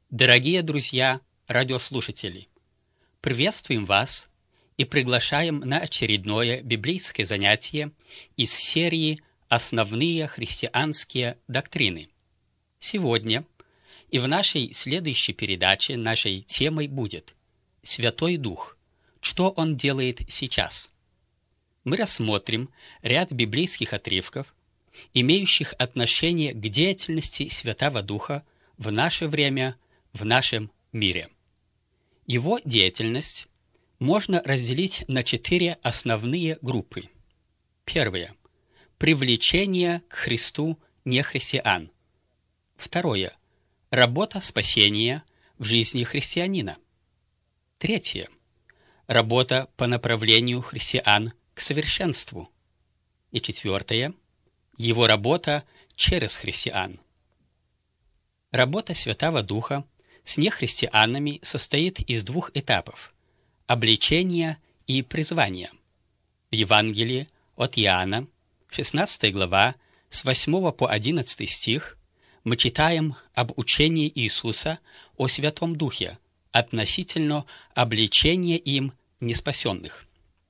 Дорогие друзья, радиослушатели, приветствуем вас и приглашаем на очередное библейское занятие из серии «Основные христианские доктрины». Сегодня и в нашей следующей передаче нашей темой будет «Святой Дух. Что Он делает сейчас?». Мы рассмотрим ряд библейских отрывков, имеющих отношение к деятельности Святого Духа в наше время, в нашем мире. Его деятельность можно разделить на 4 основные группы. Первое. Привлечение к Христу нехристиан. Второе. Работа спасения в жизни христианина. Третье. Работа по направлению христиан к совершенству. И четвертое. Его работа через христиан. Работа Святого Духа с нехристианами состоит из 2 этапов – обличения и призвания. В Евангелии от Иоанна, 16 глава, с 8 по 11 стих, мы читаем об учении Иисуса о Святом Духе относительно обличения им неспасенных.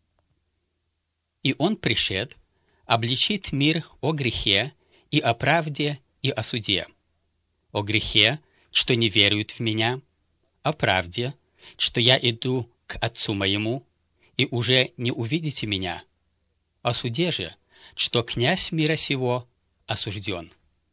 «И Он пришед, обличит мир о грехе, и о правде, и о суде. О грехе, что не веруют в Меня, о правде, что Я иду к Отцу Моему, и уже не увидите Меня, о суде же, что князь мира сего осужден».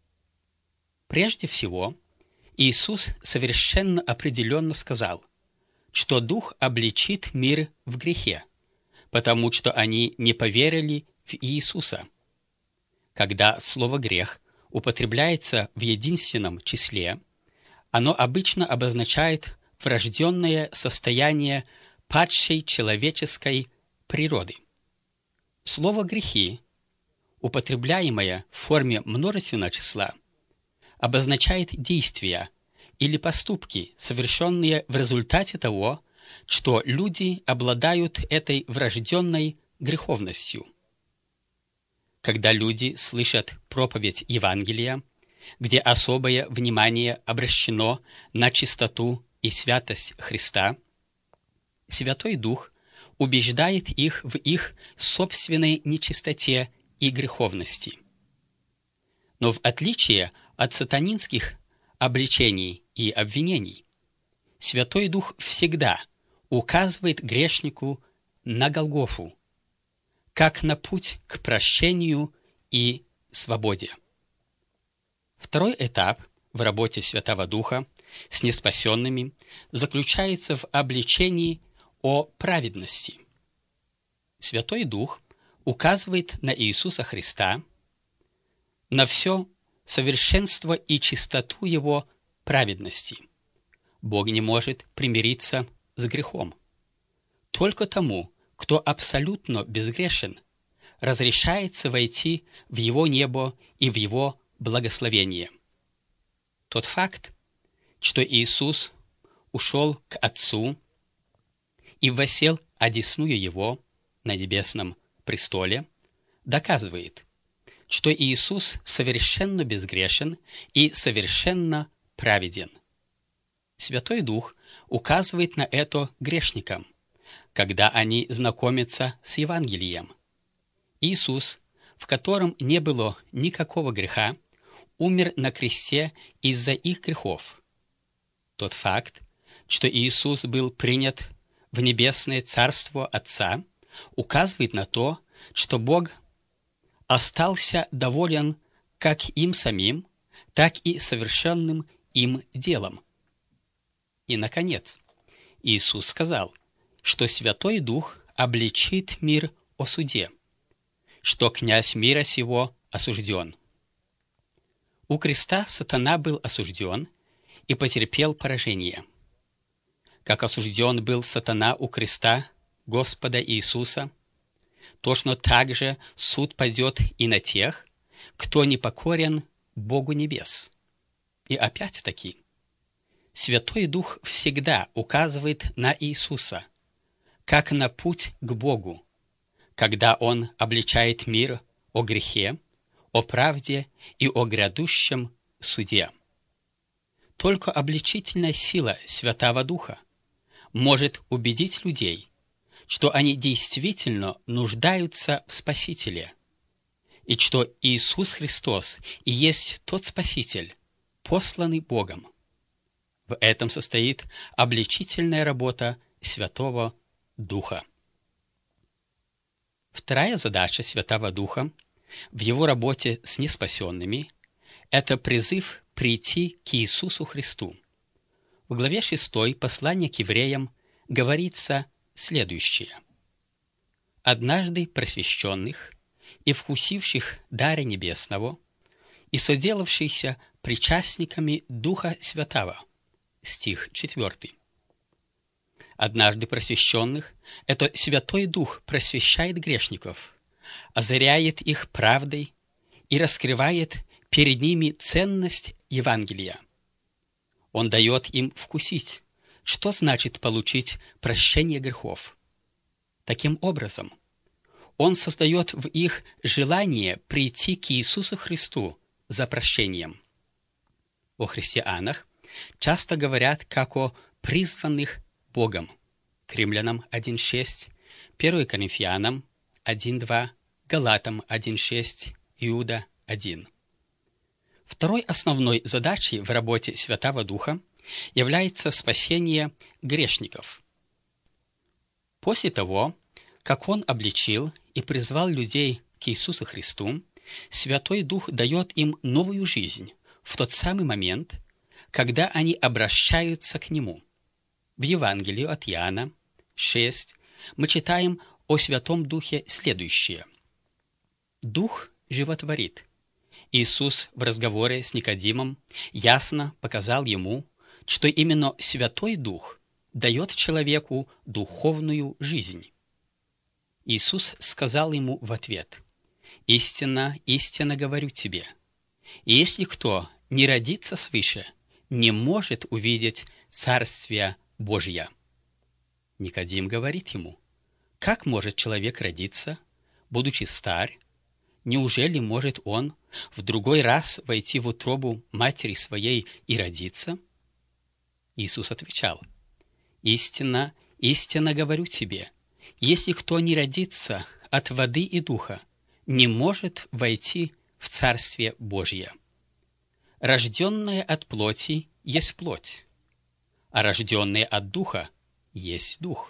Прежде всего, Иисус совершенно определенно сказал, что Дух обличит мир в грехе, потому что они не поверили в Иисуса. Когда слово «грех» употребляется в единственном числе, оно обычно обозначает врожденное состояние падшей человеческой природы. Слово «грехи», употребляемое в форме множественного числа, обозначает действия или поступки, совершенные в результате того, что люди обладают этой врожденной греховностью. Когда люди слышат проповедь Евангелия, где особое внимание обращено на чистоту и святость Христа, Святой Дух убеждает их в их собственной нечистоте и греховности. Но в отличие от сатанинских обличений и обвинений, Святой Дух всегда указывает грешнику на Голгофу, как на путь к прощению и свободе. Второй этап в работе Святого Духа с неспасенными заключается в обличении о праведности. Святой Дух указывает на Иисуса Христа, на все совершенство и чистоту Его праведности. Бог не может примириться с грехом. Только тому, кто абсолютно безгрешен, разрешается войти в Его небо и в Его благословение. Тот факт, что Иисус ушел к Отцу и воссел одесную Его на небесном престоле, доказывает, что Иисус совершенно безгрешен и совершенно праведен. Святой Дух указывает на это грешникам, когда они знакомятся с Евангелием. Иисус, в котором не было никакого греха, умер на кресте из-за их грехов. Тот факт, что Иисус был принят в небесное царство Отца, указывает на то, что Бог остался доволен как им самим, так и совершенным им делом. И, наконец, Иисус сказал, что Святой Дух обличит мир о суде, что князь мира сего осужден. У креста сатана был осужден и потерпел поражение. Как осужден был сатана у креста Господа Иисуса, точно так же суд падет и на тех, кто не покорен Богу небес. И опять-таки, Святой Дух всегда указывает на Иисуса, как на путь к Богу, когда Он обличает мир о грехе, о правде и о грядущем суде. Только обличительная сила Святого Духа может убедить людей, что они действительно нуждаются в Спасителе, и что Иисус Христос и есть тот Спаситель, посланный Богом. В этом состоит обличительная работа Святого Духа. Вторая задача Святого Духа в его работе с неспасенными – это призыв прийти к Иисусу Христу. В главе 6 послания к евреям говорится следующее. «Однажды просвещенных и вкусивших дара небесного и соделавшихся причастниками Духа Святого». Стих 4. Однажды просвещенных – это Святой Дух просвещает грешников, озаряет их правдой и раскрывает перед ними ценность Евангелия. Он дает им вкусить, что значит получить прощение грехов. Таким образом, Он создает в их желание прийти к Иисусу Христу за прощением. О христианах часто говорят как о призванных Богом. К Римлянам 1.6, 1 Коринфянам 1.2, Галатам 1.6, Иуда 1. Второй основной задачей в работе Святого Духа является спасение грешников. После того, как Он обличил и призвал людей к Иисусу Христу, Святой Дух дает им новую жизнь в тот самый момент, когда они обращаются к Нему. В Евангелии от Иоанна 6 мы читаем о Святом Духе следующее. «Дух животворит». Иисус в разговоре с Никодимом ясно показал ему, что именно Святой Дух дает человеку духовную жизнь. Иисус сказал ему в ответ: «Истинно, истинно говорю тебе, если кто не родится свыше, не может увидеть Царствие Божье». Никодим говорит ему: «Как может человек родиться, будучи стар? Неужели может он в другой раз войти в утробу матери своей и родиться?» Иисус отвечал: «Истинно, истинно говорю тебе, если кто не родится от воды и духа, не может войти в Царствие Божье. Рожденное от плоти есть плоть, а рожденное от духа есть дух.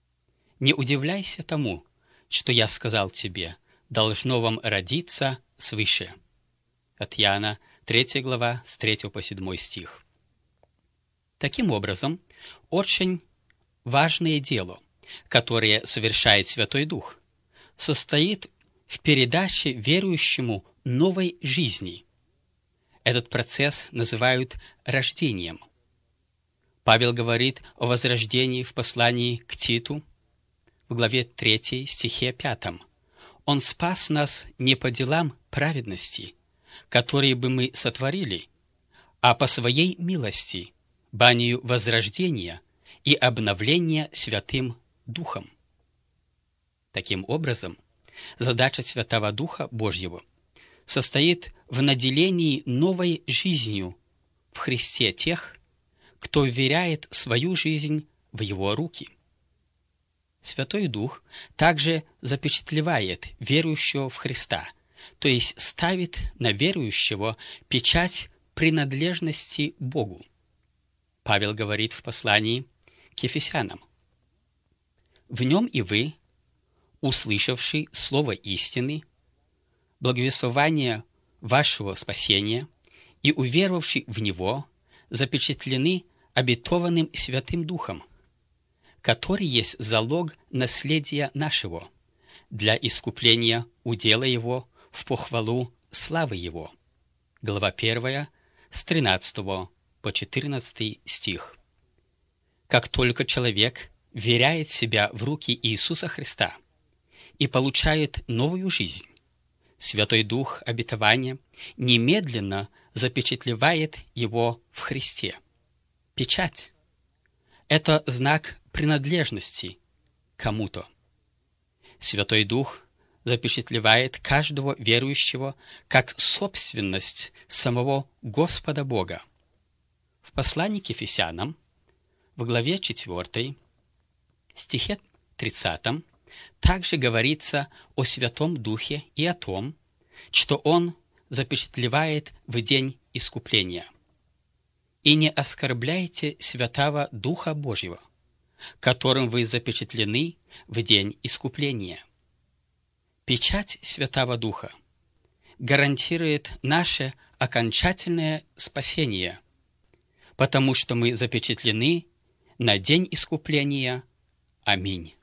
Не удивляйся тому, что я сказал тебе, должно вам родиться свыше». От Иоанна 3 глава с 3 по 7 стих. Таким образом, очень важное дело, которое совершает Святой Дух, состоит в передаче верующему новой жизни. Этот процесс называют рождением. Павел говорит о возрождении в послании к Титу, в главе 3, стихе 5. «Он спас нас не по делам праведности, которые бы мы сотворили, а по Своей милости, банию возрождения и обновления Святым Духом». Таким образом, задача Святого Духа Божьего состоит в наделении новой жизнью в Христе тех, кто вверяет свою жизнь в Его руки. Святой Дух также запечатлевает верующего в Христа, то есть ставит на верующего печать принадлежности Богу. Павел говорит в послании к Ефесянам: «В нем и вы, услышавший слово истины, благовествование вашего спасения и уверовавший в него, запечатлены обетованным Святым Духом, который есть залог наследия нашего, для искупления удела его в похвалу славы его». Глава 1, с 13 по 14 стих. Как только человек веряет себя в руки Иисуса Христа и получает новую жизнь, Святой Дух обетования немедленно запечатлевает его в Христе. Печать – это знак принадлежности кому-то. Святой Дух запечатлевает каждого верующего как собственность самого Господа Бога. В послании к Ефесянам, в главе 4, стихе 30, также говорится о Святом Духе и о том, что Он запечатлевает в день искупления. «И не оскорбляйте Святого Духа Божьего, которым вы запечатлены в день искупления». Печать Святого Духа гарантирует наше окончательное спасение, потому что мы запечатлены на день искупления. Аминь.